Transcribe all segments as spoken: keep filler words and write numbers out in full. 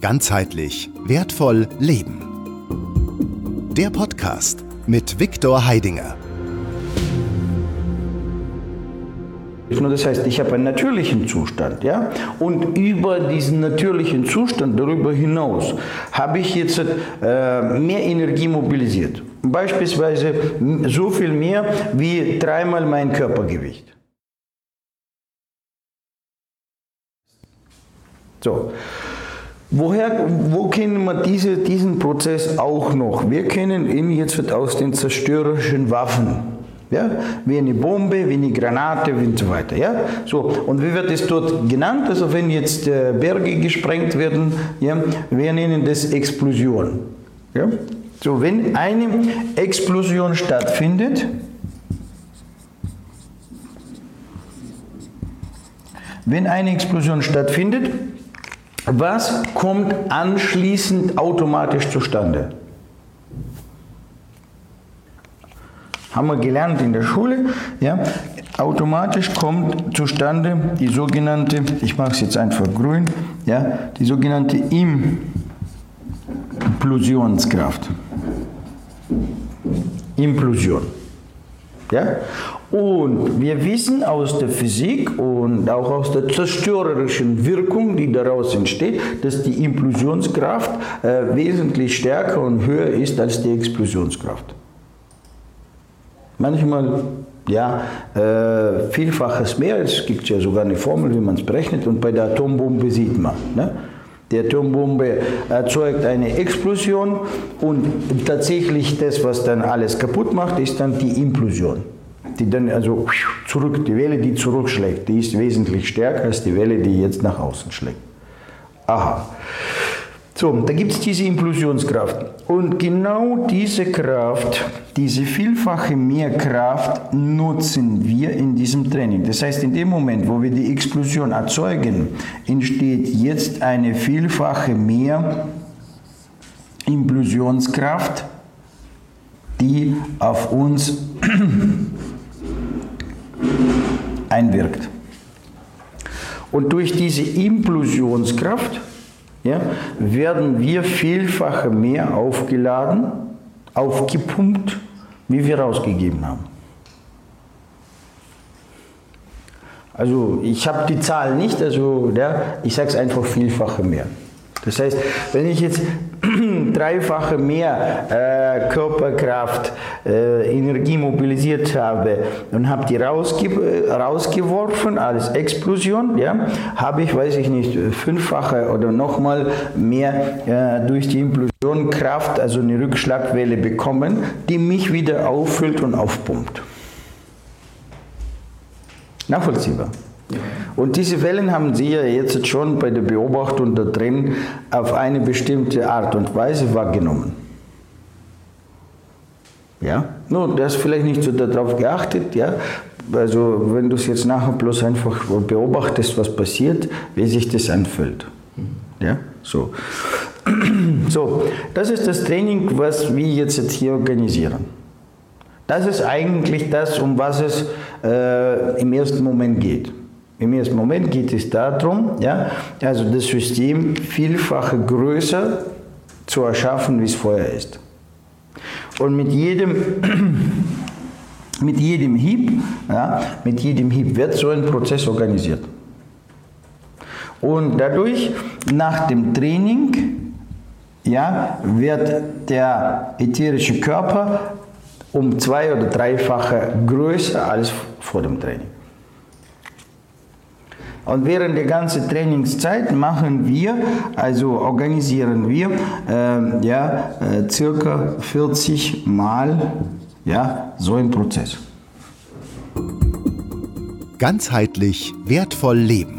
Ganzheitlich wertvoll leben. Der Podcast mit Viktor Heidinger. Das heißt, ich habe einen natürlichen Zustand, ja, und über diesen natürlichen Zustand, darüber hinaus, habe ich jetzt äh, mehr Energie mobilisiert. Beispielsweise so viel mehr wie dreimal mein Körpergewicht. So. Woher, wo kennen wir diese, diesen Prozess auch noch? Wir kennen ihn jetzt aus den zerstörerischen Waffen. Ja, wie eine Bombe, wie eine Granate und so weiter. Ja? So, und wie wird es dort genannt? Also wenn jetzt äh, Berge gesprengt werden, ja, wir nennen das Explosion. Ja? So, wenn eine Explosion stattfindet, wenn eine Explosion stattfindet, was kommt anschließend automatisch zustande? Haben wir gelernt in der Schule, ja, automatisch kommt zustande die sogenannte, ich mache es jetzt einfach grün, ja, die sogenannte Implosionskraft. Implosion. Ja? Und wir wissen aus der Physik und auch aus der zerstörerischen Wirkung, die daraus entsteht, dass die Implosionskraft äh, wesentlich stärker und höher ist als die Explosionskraft. Manchmal, ja, äh, Vielfaches mehr. Es gibt ja sogar eine Formel, wie man es berechnet. Und bei der Atombombe sieht man, ne? Die Atombombe erzeugt eine Explosion und tatsächlich das, was dann alles kaputt macht, ist dann die Implosion. Die dann also zurück, die Welle, die zurückschlägt, die ist wesentlich stärker als die Welle, die jetzt nach außen schlägt. Aha. So, da gibt es diese Implosionskraft. Und genau diese Kraft, diese vielfache Mehrkraft nutzen wir in diesem Training. Das heißt, in dem Moment, wo wir die Explosion erzeugen, entsteht jetzt eine vielfache mehr Implosionskraft, die auf uns einwirkt. Und durch diese Implosionskraft, ja, werden wir vielfach mehr aufgeladen, aufgepumpt, wie wir rausgegeben haben. Also ich habe die Zahl nicht, also ja, ich sage es einfach vielfache mehr. Das heißt, wenn ich jetzt dreifache mehr äh, Körperkraft, äh, Energie mobilisiert habe und habe die rausge rausgeworfen als Explosion, ja, habe ich, weiß ich nicht, fünffache oder nochmal mehr äh, durch die Implosion Kraft, also eine Rückschlagwelle bekommen, die mich wieder auffüllt und aufpumpt. Nachvollziehbar. Und diese Wellen haben Sie ja jetzt schon bei der Beobachtung da drin auf eine bestimmte Art und Weise wahrgenommen. Ja, nur, du hast vielleicht nicht so darauf geachtet, ja. Also, wenn du es jetzt nachher bloß einfach beobachtest, was passiert, wie sich das anfühlt. Ja, so. So, das ist das Training, was wir jetzt, jetzt hier organisieren. Das ist eigentlich das, um was es äh, im ersten Moment geht. Im ersten Moment geht es darum, ja, also das System vielfach größer zu erschaffen, wie es vorher ist. Und mit jedem, mit jedem Hieb, ja, mit jedem Hieb wird so ein Prozess organisiert. Und dadurch, nach dem Training, ja, wird der ätherische Körper um zwei- oder dreifache größer als vor dem Training. Und während der ganzen Trainingszeit machen wir, also organisieren wir, äh, ja, äh, circa vierzig Mal, ja, so einen Prozess. Ganzheitlich wertvoll leben.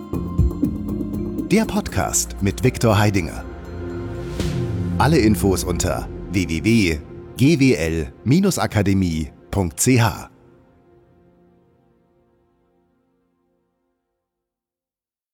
Der Podcast mit Viktor Heidinger. Alle Infos unter w w w punkt g w l Bindestrich akademie punkt c h.